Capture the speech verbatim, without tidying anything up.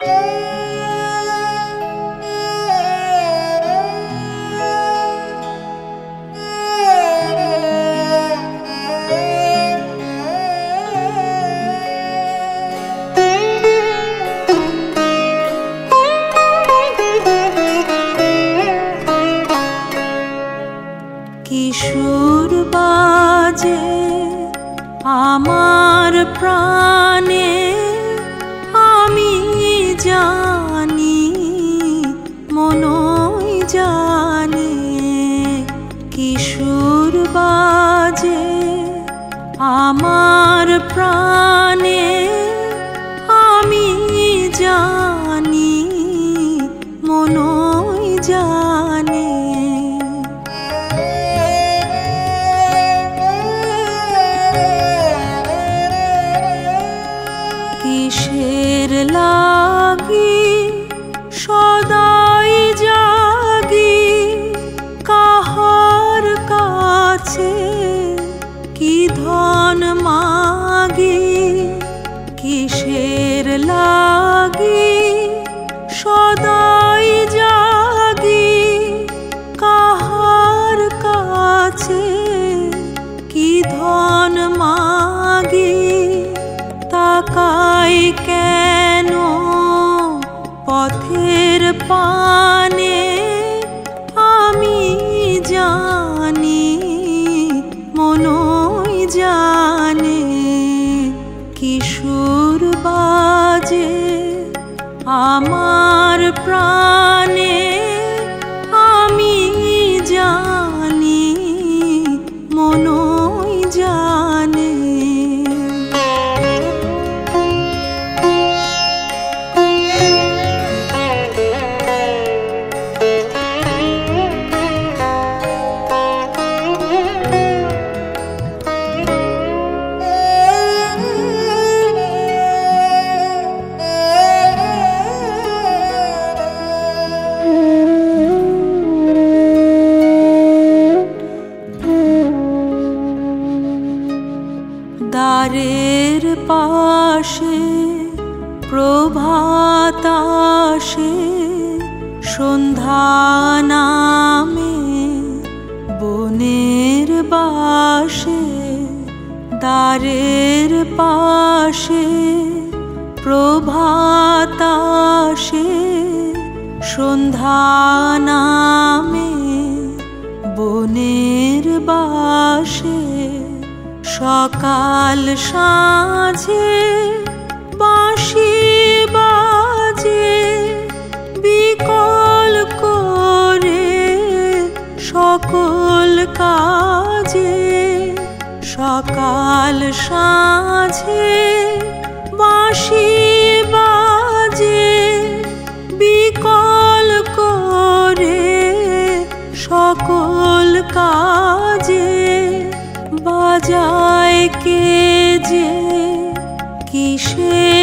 কিশোর বাজে আমার প্রাণে, আমি জানি মনই জানে। কিশোর বাজে আমার প্রাণে, আমি জানি মনই জানে। কিসের লাগি সদাই জাগি, কাহার কাছে কি ধন মাগি। কিসের লাগি সদাই জাগি, কাহার কাছে কি ধন মাগি। তাকাই কেন পথের পানে, আমি জানি মনই জানে। কিশোর বাজে আমার প্রাণে, আমি জানি মনই জানে। দ্বারের পাশে প্রভাত আসে, সন্ধ্যা নামে বনের বাসে। দ্বারের পাশে প্রভাত আসে, সন্ধ্যা নামে বনের বাসে। সকাল সাঁঝে বাঁশি বাজে, বিকল করে সকল কাজে। সকাল সাঁঝে বাঁশি বাজে, বিকল করে সকল কাজে। বাজায় কে যে কিসে